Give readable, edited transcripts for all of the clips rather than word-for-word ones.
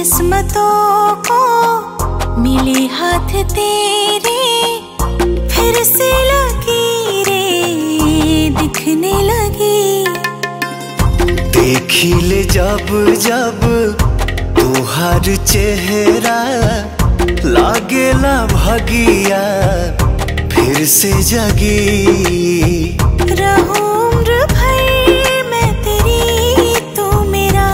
किस्मतों को मिले हाथ तेरे, फिर से लकीरें दिखने लगी। देखी ले जब जब तोहार चेहरा, लागेला भगिया फिर से जगी। रहूं उम्र भर मैं तेरी, तू मेरा।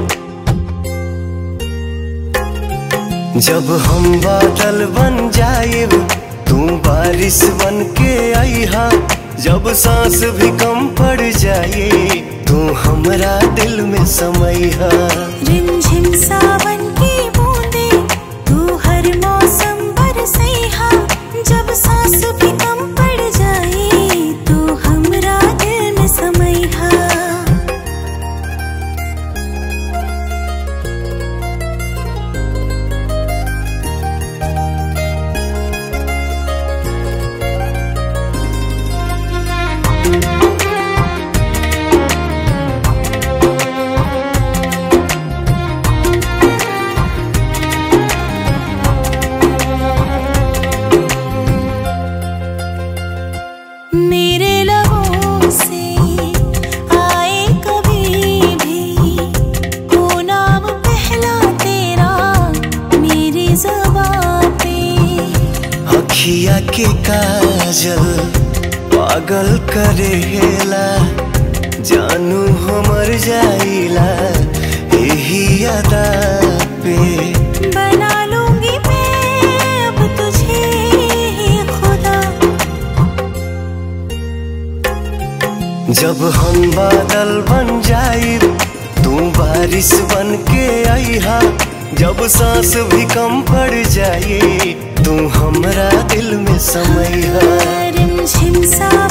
जब हम बादल बन जाएब, तू बारिश बन के आईहा। जब सांस भी कम पड़ जाए, तू हमरा दिल में समईहा। रिमझिम सावन की बूंदे, तू हर मौसम बरसैहा। जब सांस भी कम पड़ जाए, तू हमरा दिल में समईहा। मेरे लबों से आए कभी भी वो नाम पहला तेरा मेरी ज़बां पे। अखिया के काजल पागल करेला, जानू हमर जाइला यही अदा पे। बना लूंगी मैं अब तुझे ही खुदा। जब हम बादल बन जाइब, तू बारिश बन के आईहा। जब सांस भी कम पड़ जाए, तू हमरा दिल में समईहा। रिमझिम सा